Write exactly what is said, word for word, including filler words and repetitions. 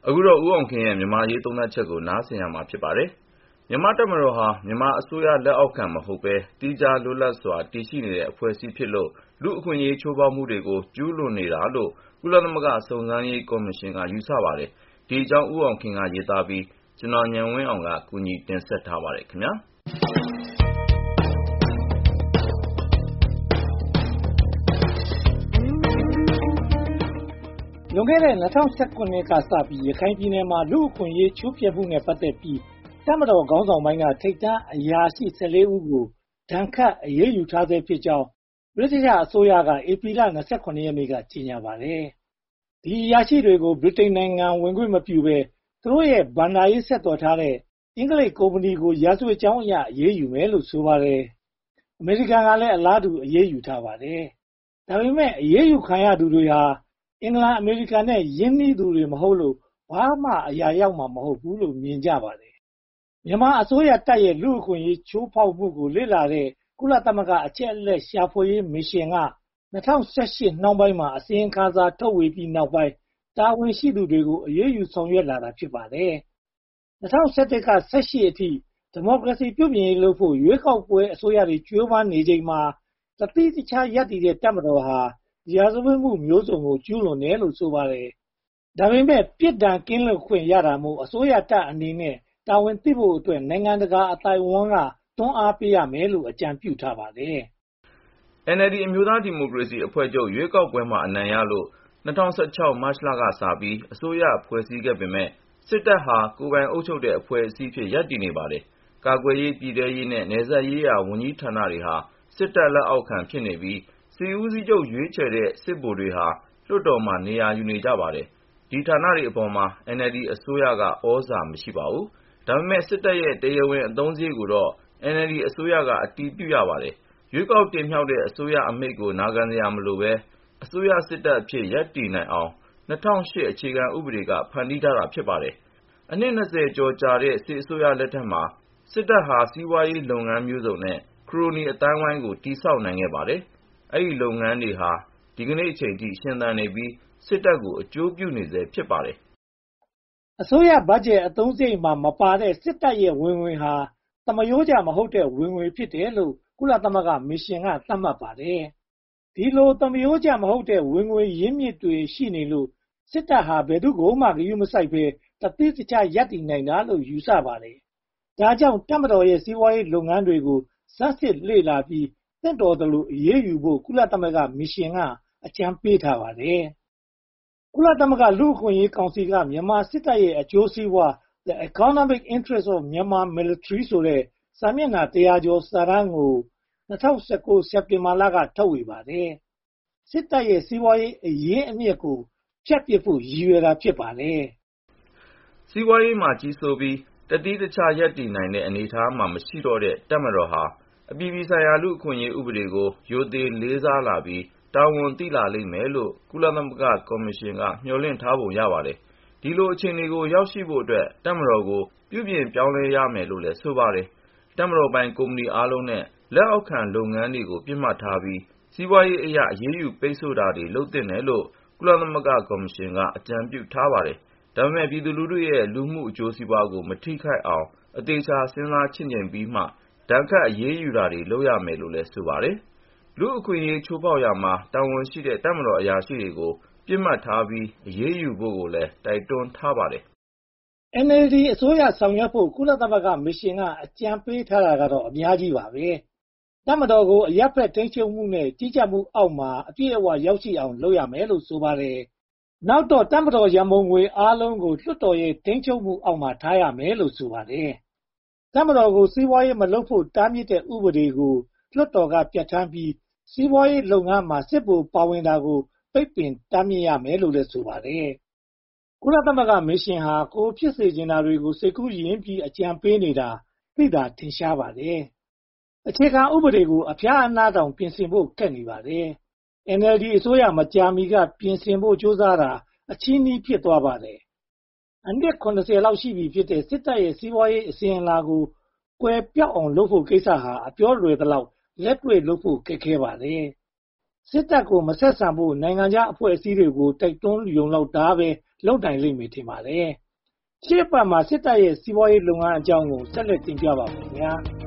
အခုတော့ဦးအောင်ခင်ရဲ့မြန်မာရေးသုံးသပ်ချက်ကိုနားဆင်ရမှာဖြစ်ပါတယ်။မြန်မာတပ်မတော်ဟာမြန်မာအစိုးရလက်အောက်ခံမဟုတ်ဘဲတိကျလွတ်လပ်စွာတည်ရှိနေတဲ့အဖွဲ့အစည်းဖြစ်လို့လူအခွင့်အရေးချိုးဖောက်မှုတွေကိုကျူးလွန်နေတာလို့ကုလသမဂ္ဂစုံစမ်းရေးကော်မရှင်ကယူဆပါတယ်။ဒီအကြောင်းဦးအောင်ခင်ကရေးသားပြီးကျွန်တော်ဉာဏ်ဝင်းအောင်ကကူညီတင်ဆက်ထားပါတယ်ခင်ဗျာ။လွန်ခဲ့တဲ့၂၀၁၇ ခုနှစ်ကစပြီးရခိုင်ပြည်နယ်မှာလူ့အခွင့်အရေးချိုးဖျက်မှုနဲ့ပတ်သက်ပြီးတပ်မတော်ခေါင်းဆောင်ပိုင်းကထိပ်တန်းအရာရှိ၁၄ဦးကိုဒဏ်ခတ်အရေးယူထားဆဲဖြစ်ကြောင်းဗြိတိသျှအစိုးရကဧပြီလ၂၇ရက်နေ့ကကြေညာပါတယ်။ဒီအရာရှိတွေကိုဗြိတိန်နိုင်ငံဝင်ခွင့်မပြုဘဲသူတို့ရဲ့ဘဏ္ဍာရေးဆက်သွယ်ထားတဲ့အင်္ဂလိပ်ကုမ္ပဏီကိုရာဇဝတ်ကြောင်းအရအရေးယူမယ်လို့ဆိုပါတယ်။အမေရိကန်ကလည်းအလားတူအရေးယူထားပါတယ်။ဒါပေမဲ့အရေးယူခံရသူတွေဟာအင်္ဂလန်အမေရိကန်နဲ့ယင်းနှီးသူတွေမဟုတ်လို့ဘာမှအရာရောက်မှာမဟုတ်ဘူးလို့မြင်ကြပါတယ်။မြန်မာအစိုးရတပ်ရဲ့လူ့အခွင့်အရေးချိုးဖောက်မှုကိုလေ့လာတဲ့ကုလသမဂ္ဂအချက်အလက်ရှာဖွေရေးမစ်ရှင်က၂၀၁၈နှောင်းပိုင်းမှာအစီရင်ခံစာထုတ်ဝေပြီးနောက်ပိုင်းတာဝန်ရှိသူတွေကိုအရေးယူဆောင်ရွက်လာတာဖြစ်ပါတယ်။၂၀၁၁က၁၈အထိဒီမိုကရေစီပြုပြင်ရေးလုပ်ဖို့ရွေးကောက်ပွဲအစိုးရတွေကြိုးပမ်းနေချိန်မှာတတိတခြားရပ်တည်တဲ့တပ်မတော်ဟာရာဇဝတ်မှုမျိုးစုံကိုကျူးလွန်တယ်လို့ဆိုပါတယ်။ဒါပေမဲ့ပြစ်ဒဏ်ကင်းလွတ်ခွင့်ရတာမို့အစိုးရတပ်အနေနဲ့တာဝန်သိဖို့အတွက်နိုင်ငံတကာအသိုက်အဝန်းကတွန်းအားပေးရမယ်လို့အကြံပြုထားပါတယ်။ အန် အယ်လ် ဒီ အမျိုးသားဒီမိုကရေစီအဖွဲ့ချုပ်ရွေးကောက်ပွဲမှာအနိုင်ရလို့၂၀၁၆မတ်လကစပြီးအစိုးရဖွဲ့စည်းခဲ့ပေမဲ့စစ်တပ်ဟာကိုယ်ပိုင်အုပ်ချုပ်တဲ့အဖွဲ့အစည်းဖြစ်ရပ်တည်နေပါတယ်။ကာကွယ်ရေးပြည်ထရေးနဲ့နယ်စပ်ရေးရာဝန်ကြီးဌာနတွေဟာစစ်တပ်လက်အောက်ခံဖြစ်နေပြီးစစ်ဦးစီးချုပ်ရွေးချယ်တဲ့စစ်ဗိုလ်တွေဟာလွှတ်တော်မှာနေရာယူနေကြပါတယ်။ဒီဌာနတွေအပေါ်မှာ အန် အယ်လ် ဒီ အစိုးရကဩဇာမရှိပါဘူး။ဒါပေမဲ့စစ်တပ်ရဲ့တရားဝင်အသုံးစရိတ်ကိုတော့ အန် အယ်လ် ဒီ အစိုးရကအတည်ပြုရပါတယ်။ရွေးကောက်တင်မြှောက်တဲ့အစိုးရအမိန့်ကိုနာခံစရာမလိုဘဲအစိုးရစစ်တပ်အဖြစ်ရပ်တည်နိုင်အောင်၂၀၀၈အခြေခံဥပဒေကဖန်တီးထားတာဖြစ်ပါတယ်။အနှစ်၂၀ကျော်ကြာတဲ့စစ်အစိုးရလက်ထက်မှာစစ်တပ်ဟာစီးပွားရေးလုပ်ငန်းမျိုးစုံနဲ့ခရိုနီအသိုင်းအဝိုင်းကိုတည်ဆောက်နိုင်ခဲ့ပါတယ်။အဲဒီလုပ်ငန်းတွေဟာဒီကနေ့အချိန်ထိရှင်သန်နေပြီးစစ်တပ်ကိုအကျိုးပြုနေဆဲဖြစ်ပါတယ်။အစိုးရဘတ်ဂျက်အသုံးစရိတ်မှာမပါတဲ့စစ်တပ်ရဲ့ဝင်ငွေဟာသမရိုးကျမဟုတ်တဲ့ဝင်ငွေဖြစ်တယ်လို့ကုလသမဂ္ဂမစ်ရှင်ကသတ်မှတ်ပါတယ်။ဒီလိုသမရိုးကျမဟုတ်တဲ့ဝင်ငွေရင်းမြစ်တွေရှိနေလို့စစ်တပ်ဟာဘယ်သူ့ကိုမှဂရုမစိုက်ဘဲတတိတခြားရပ်တည်နိုင်တာလို့ယူဆပါတယ်။ဒါကြောင့်တပ်မတော်ရဲ့စီးပွားရေးလုပ်ငန်းတွေကိုစမ်းစစ်လေ့လာပြီးသင့်တော်သလိုအရေးယူဖို့ကုလသမဂ္ဂမစ်ရှင်ကအကြံပေးထားပါတယ်။ကုလသမဂ္ဂလူ့အခွင့်အရေးကောင်စီကမြန်မာစစ်တပ်ရဲ့အကျိုးစီးပွား The Economic Interests of Myanmar Military ဆိုတဲ့စာမျက်နှာတရာကျော်စာတမ်းကို၂၀၁၉စက်တင်ဘာလကထုတ်ဝေပါတယ်။စစ်တပ်ရဲ့စီးပွားရေးအရင်းအမြစ်ကိုဖြတ်ပစ်ဖို့ရည်ရွယ်တာဖြစ်ပါတယ်။စီးပွားရေးမှာကြီးစိုးပြီးတတိတခြားရပ်တည်နိုင်တဲ့အနေအထားမှာမရှိတော့တဲ့တပ်မတော်ဟာအပြည်ပြည်ဆိုင်ရာလူ့အခွင့်အရေးဥပဒေကိုရိုသေလေးစားလာပြီးတာဝန်သိလာလိမ့်မယ်လို့ကုလသမဂ္ဂကော်မရှင်ကမျှော်လင့်ထားပုံရပါတယ်။ဒီလိုအခြေအနေကိုရောက်ရှိဖို့အတွက်တပ်မတော်ကိုပြုပြင်ပြောင်းလဲရမယ်လို့လည်းဆိုပါတယ်။တပ်မတော်ပိုင်ကုမ္ပဏီအားလုံးနဲ့လက်အောက်ခံလုပ်ငန်းတွေကိုပြစ်မှတ်ထားပြီးစီးပွားရေးအရအရေးယူပိတ်ဆို့တာတွေလုပ်သင့်တယ်လို့ကုလသမဂ္ဂကော်မရှင်ကအကြံပြုထားပါတယ်။ဒါပေမဲ့ပြည်သူလူထုရဲ့လူမှုအကျိုးစီးပွားကိုမထိခိုက်အောင်အသေချာစဉ်းစားချင့်ချိန်ပြီးမှဒဏ်ခတ်အရေးယူတာတွေလုပ်ရမယ်လို့လည်းဆိုပါတယ်။လူ့အခွင့်အရေးချိုးဖောက်ရာမှာတာဝန်ရှိတဲ့တပ်မတော်အရာရှိတွေကိုပြစ်မှတ်ထားပြီးအရေးယူဖို့ကိုလည်းတိုက်တွန်းထားပါတယ်။ အန် အယ်လ် ဒီ အစိုးရဆောင်ရွက်ဖို့ကုလသမဂ္ဂမစ်ရှင်ကအကြံပေးထားတာကတော့အများကြီးပါပဲ။တပ်မတော်ကိုအရပ်ဖက်ထိန်းချုပ်မှုနဲ့ကြီးကြပ်မှုအောက်မှာအပြည့်အဝရောက်ရှိအောင်လုပ်ရမယ်လို့ဆိုပါတယ်။နောက်တော့တပ်မတော်ရန်ပုံငွေအားလုံးကိုလွှတ်တော်ရဲ့ထိန်းချုပ်မှုအောက်မှာထားရမယ်လို့ဆိုပါတယ်။တပ်မတော်ကိုစီးပွားရေးမလုပ်ဖို့တားမြစ်တဲ့ဥပဒေကိုလွှတ်တော်ကပြဋ္ဌာန်းပြီးစီးပွားရေးလုပ်ငန်းမှာစစ်ဗိုလ်ပါဝင်တာကိုပိတ်ပင်တားမြစ်ရမယ်လို့လည်းဆိုပါတယ်။ကုလသမဂ္ဂမစ်ရှင်ဟာကိုဖြစ်စေချင်တာတွေကိုစိတ်ကူးယဉ်ပြီးအကြံပေးနေတာသိတာထင်ရှားပါတယ်။အခြေခံဥပဒေကိုအဖျားအနားတောင်ပြင်ဆင်ဖို့ခက်နေပါတယ်။ အန် အယ်လ် ဒီ အစိုးရမကြာမီကပြင်ဆင်ဖို့ကြိုးစားတာအချည်းနှီးဖြစ်သွားပါတယ်။အနှစ်၇၀လောက်ရှိပြီဖြစ်တဲ့စစ်တပ်ရဲ့စီးပွားရေးအစဉ်အလာကိုကွယ်ပျောက်အောင်လုပ်ဖို့ကိစ္စဟာအပြောလွယ်သလောက်လက်တွေ့လုပ်ဖို့ခက်ခဲပါတယ်။စစ်တပ်ကိုမဆက်ဆံဖို့နိုင်ငံခြားအဖွဲ့အစည်းတွေကိုတိုက်တွန်းရုံလောက်ဒါပဲလုပ်နိုင်လိမ့်မယ်ထင်ပါတယ်။ရှေ့အပတ်မှာစစ်တပ်ရဲ့စီးပွားရေးလုပ်ငန်းအကြောင်းကိုဆက်လက်တင်ပြပါမယ်ခင်ဗျာ။